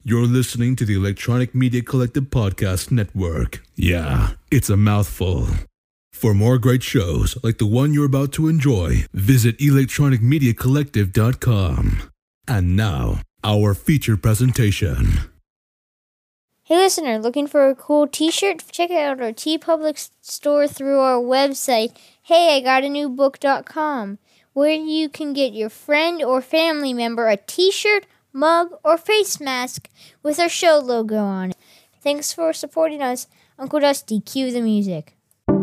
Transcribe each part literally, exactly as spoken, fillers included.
You're listening to the Electronic Media Collective Podcast Network. Yeah, it's a mouthful. For more great shows like the one you're about to enjoy, visit electronic media collective dot com. And now, our feature presentation. Hey listener, looking for a cool t-shirt? Check out our TeePublic store through our website, hey I got a new book dot com, where you can get your friend or family member a t-shirt, mug, or face mask with our show logo on it. Thanks for supporting us. Uncle Dusty, cue the music.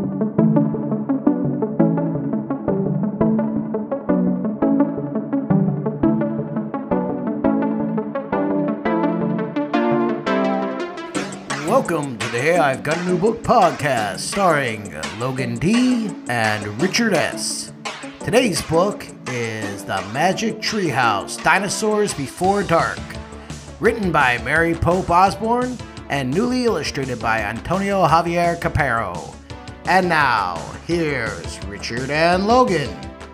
Welcome to the Hey I've Got a New Book podcast, starring Logan D. and Richard S. Today's book is The Magic Treehouse, Dinosaurs Before Dark, written by Mary Pope Osborne and newly illustrated by Antonio Javier Caparo. And now, here's Richard and Logan.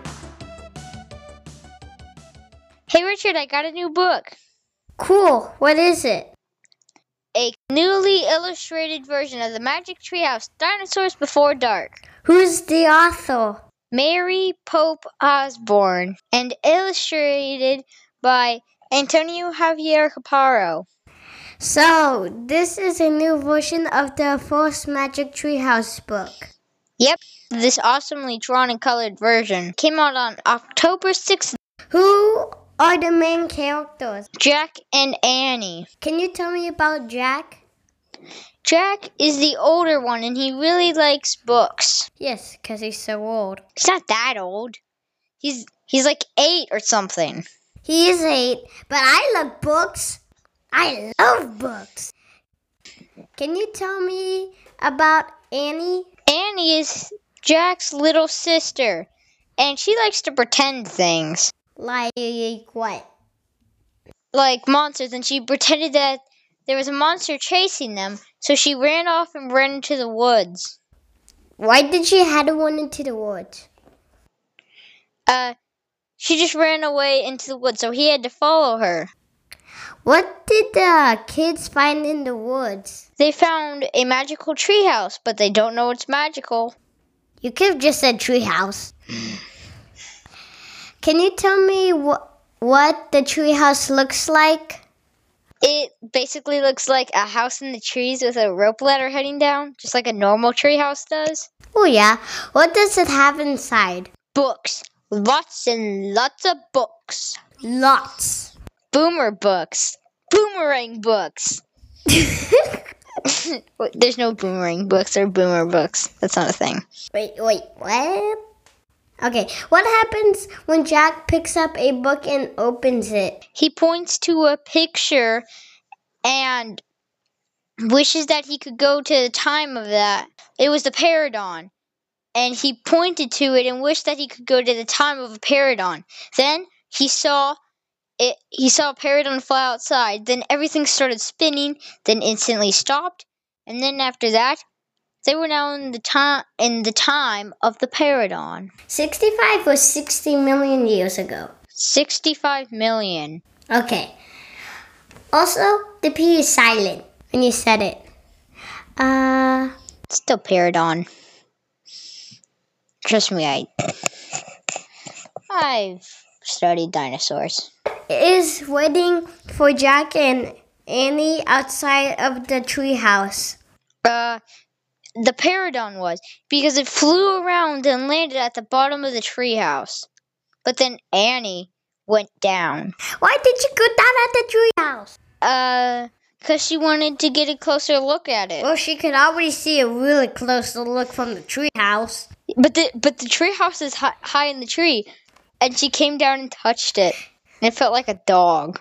Hey Richard, I got a new book. Cool. What is it? A newly illustrated version of The Magic Treehouse, Dinosaurs Before Dark. Who's the author? Mary Pope Osborne, and illustrated by Antonio Javier Caparo. So, this is a new version of the first Magic Treehouse book. Yep, this awesomely drawn and colored version came out on October sixth. Who are the main characters? Jack and Annie. Can you tell me about Jack? Jack is the older one, and he really likes books. Yes, because he's so old. He's not that old. He's he's like eight or something. He is eight, but I love books. I love books. Can you tell me about Annie? Annie is Jack's little sister, and she likes to pretend things. Like what? Like monsters, and she pretended that there was a monster chasing them, so she ran off and ran into the woods. Why did she have to run into the woods? Uh, she just ran away into the woods, so he had to follow her. What did the kids find in the woods? They found a magical treehouse, but they don't know it's magical. You could have just said treehouse. Can you tell me wh- what the treehouse looks like? It basically looks like a house in the trees with a rope ladder heading down, just like a normal treehouse does. Oh yeah. What does it have inside? Books. Lots and lots of books. Lots. Boomer books. Boomerang books. There's no boomerang books or boomer books. That's not a thing. Wait, wait, what? Okay, what happens when Jack picks up a book and opens it? He points to a picture and wishes that he could go to the time of that. It was the Paradon. And he pointed to it and wished that he could go to the time of a Paradon. Then he saw it. He saw a Paradon fly outside. Then everything started spinning, then instantly stopped. And then after that, they were now in the time in the time of the Paradon. sixty-five was sixty million years ago. sixty-five million. Okay. Also, the P is silent when you said it. Uh... Still Paradon. Trust me, I... I've studied dinosaurs. Is waiting for Jack and Annie outside of the treehouse. Uh... The Paradon was, because it flew around and landed at the bottom of the treehouse. But then Annie went down. Why did you go down at the treehouse? Uh, because she wanted to get a closer look at it. Well, she could already see a really close look from the treehouse. But the but the treehouse is high, high in the tree, and she came down and touched it, and it felt like a dog.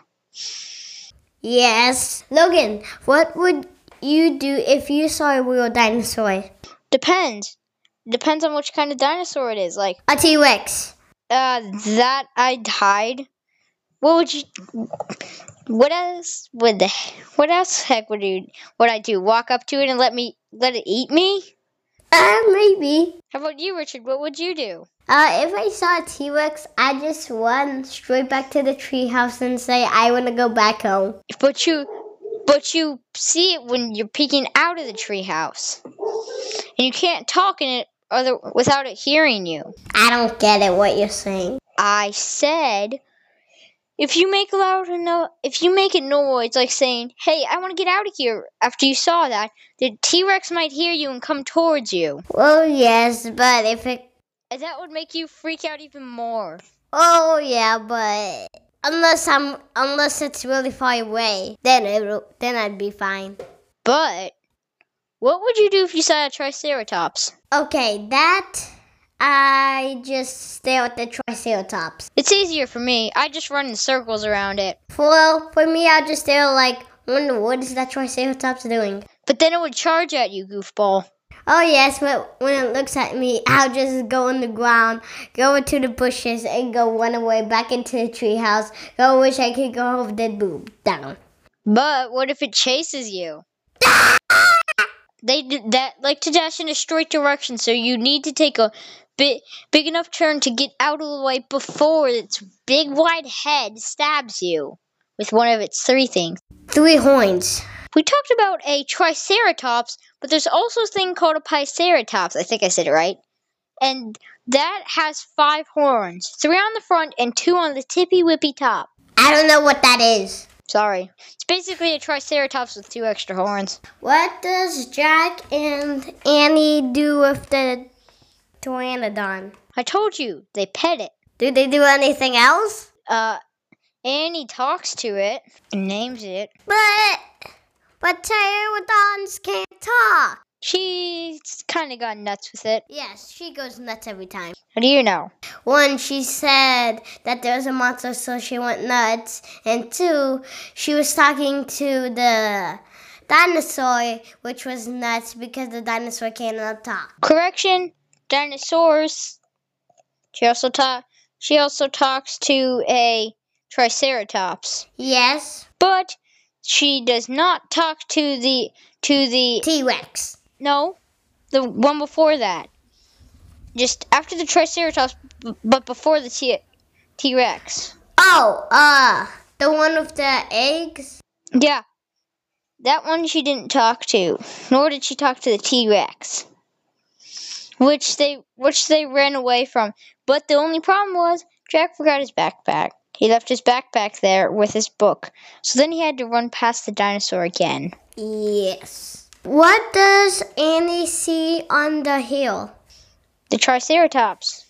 Yes. Logan, what would you do if you saw a real dinosaur? Depends. Depends on which kind of dinosaur it is. Like a T-Rex. Uh, that I'd hide. What would you? What else would the? What else heck would you? Would I do? Walk up to it and let me let it eat me? Uh, maybe. How about you, Richard? What would you do? Uh, if I saw a T-Rex, I'd just run straight back to the treehouse and say, I want to go back home. But you, but you see it when you're peeking out of the treehouse. And you can't talk in it other without it hearing you. I don't get it, what you're saying. I said, if you make loud enough, if you make a noise like saying, "Hey, I want to get out of here," after you saw that, the T-Rex might hear you and come towards you. Well, yes, but if it... And that would make you freak out even more. Oh, yeah, but unless I'm, unless it's really far away, then it, then I'd be fine. But what would you do if you saw a Triceratops? Okay, that I just stare at the Triceratops. It's easier for me. I just run in circles around it. Well, for me, I just stare like, wonder what is that Triceratops doing? But then it would charge at you, goofball. Oh, yes, but when it looks at me, I'll just go on the ground, go into the bushes, and go run away back into the treehouse. Go wish I could go home, then boom, down. But what if it chases you? They did that like to dash in a straight direction, so you need to take a big, big enough turn to get out of the way before its big wide head stabs you with one of its three things. Three horns. We talked about a Triceratops, but there's also a thing called a Piceratops. I think I said it right. And that has five horns. Three on the front and two on the tippy-whippy top. I don't know what that is. Sorry. It's basically a Triceratops with two extra horns. What does Jack and Annie do with the Pteranodon? I told you, they pet it. Do they do anything else? Uh, Annie talks to it and names it. But... But pteranodons can't talk. She's kind of gone nuts with it. Yes, she goes nuts every time. How do you know? One, she said that there was a monster, so she went nuts. And two, she was talking to the dinosaur, which was nuts because the dinosaur cannot talk. Correction, dinosaurs. She also ta- She also talks to a Triceratops. Yes. But she does not talk to the to the T-Rex. No, the one before that. Just after the Triceratops, b- but before the T T-Rex. Oh, uh, the one with the eggs? Yeah, that one she didn't talk to, nor did she talk to the T-Rex, which they which they ran away from. But the only problem was Jack forgot his backpack. He left his backpack there with his book. So then he had to run past the dinosaur again. Yes. What does Annie see on the hill? The Triceratops.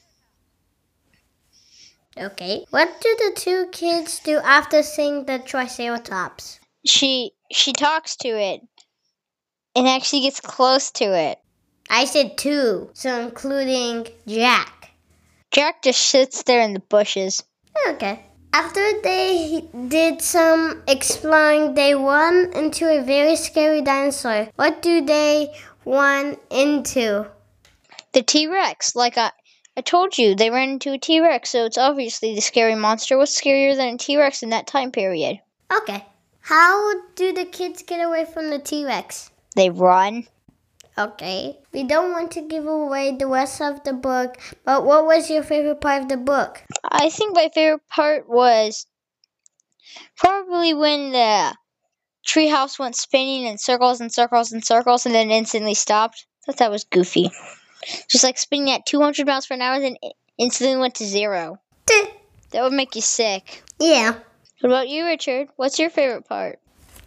Okay. What do the two kids do after seeing the Triceratops? She she talks to it and actually gets close to it. I said two, so including Jack. Jack just sits there in the bushes. Okay. After they did some exploring, they run into a very scary dinosaur. What do they run into? The T-Rex. Like I, I told you, they ran into a T-Rex, so it's obviously the scary monster. What's scarier than a T-Rex in that time period? Okay. How do the kids get away from the T-Rex? They run. Okay. We don't want to give away the rest of the book, but what was your favorite part of the book? I think my favorite part was probably when the treehouse went spinning in circles and circles and circles and then instantly stopped. I thought that was goofy. Just like spinning at two hundred miles per hour and then instantly went to zero. That would make you sick. Yeah. What about you, Richard? What's your favorite part?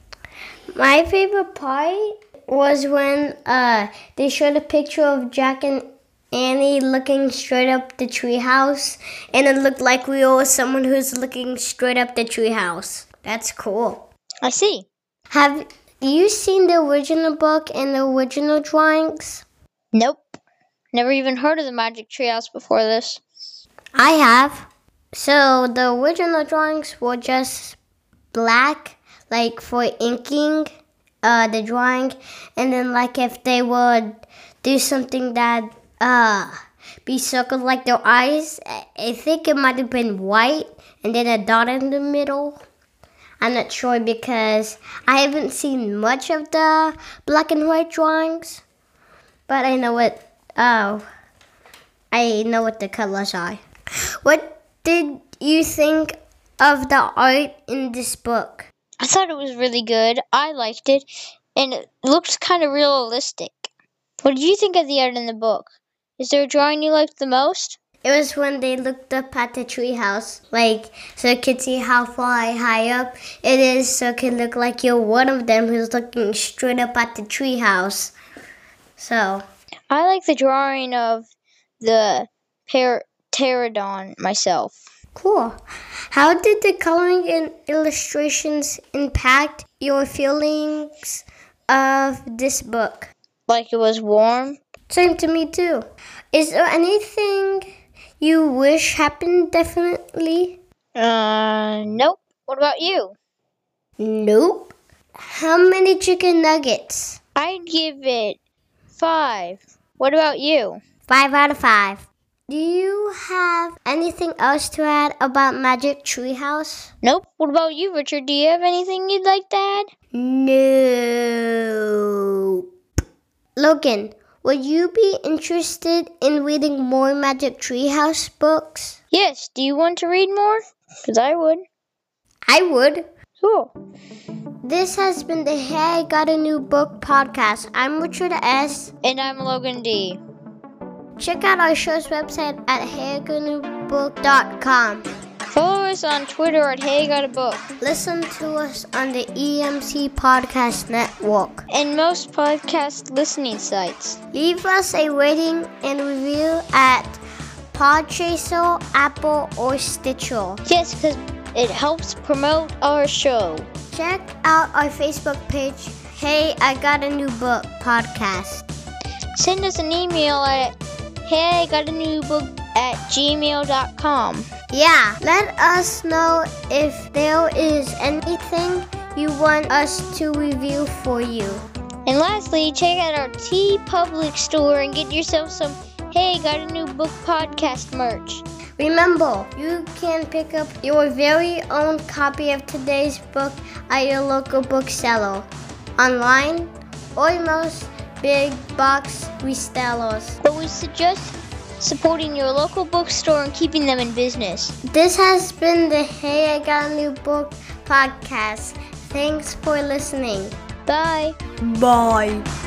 My favorite part was when uh, they showed a picture of Jack and Annie looking straight up the treehouse, and it looked like we were someone who's looking straight up the treehouse. That's cool. I see. Have you seen the original book and the original drawings? Nope. Never even heard of the Magic Treehouse before this. I have. So the original drawings were just black, like for inking uh, the drawing, and then like if they would do something that uh be circled like their eyes, I think it might have been white and then a dot in the middle. I'm not sure because I haven't seen much of the black and white drawings, but I know what oh I know what the colors are. What did you think of the art in this book? I thought it was really good. I liked it, and it looked kind of realistic. What did you think of the art in the book? Is there a drawing you liked the most? It was when they looked up at the treehouse, like, so you could see how far high up it is, so it could look like you're one of them who's looking straight up at the treehouse. So, I like the drawing of the par- pterodon myself. Cool. How did the coloring and illustrations impact your feelings of this book? Like it was warm? Same to me too. Is there anything you wish happened definitely? Uh, nope. What about you? Nope. How many chicken nuggets? I'd give it five. What about you? Five out of five. Do you have anything else to add about Magic Treehouse? Nope. What about you, Richard? Do you have anything you'd like to add? No. Logan, would you be interested in reading more Magic Treehouse books? Yes. Do you want to read more? Because I would. I would. Cool. This has been the Hey I Got a New Book podcast. I'm Richard S. And I'm Logan D. Check out our show's website at hey I got a new book dot com. Follow us on Twitter at Hey I Got a Book. Listen to us on the E M C Podcast Network. And most podcast listening sites. Leave us a rating and review at Podchaser, Apple, or Stitcher. Yes, because it helps promote our show. Check out our Facebook page, Hey I Got a New Book Podcast. Send us an email at Hey I Got a New Book at gmail dot com. Yeah, let us know if there is anything you want us to review for you. And lastly, check out our TeePublic store and get yourself some Hey I Got a New Book podcast merch. Remember, you can pick up your very own copy of today's book at your local bookseller, online, or most big box resellers. But we suggest supporting your local bookstore and keeping them in business. This has been the Hey I Got a New Book podcast. Thanks for listening. Bye. Bye.